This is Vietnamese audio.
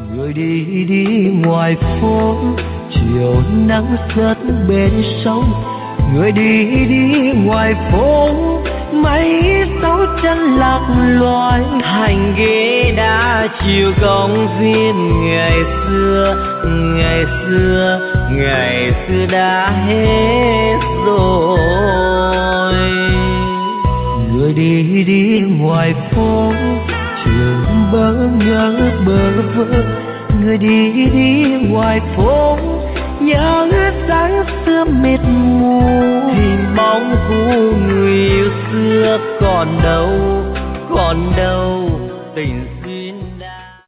Người đi đi ngoài phố, chiều nắng rớt bên sông. Người đi đi ngoài phố, mấy dấu chân lạc loài. Hàng ghế đá chiều công viên ngày xưa, ngày xưa, ngày xưa đã hết rồi. Người đi đi ngoài phố, chiều bỡ ngỡ bơ vơ. Người đi đi ngoài phố, nhớ sáng xưa mịt mù. Hình bóng của người yêu xưa còn đâu, còn đâu tình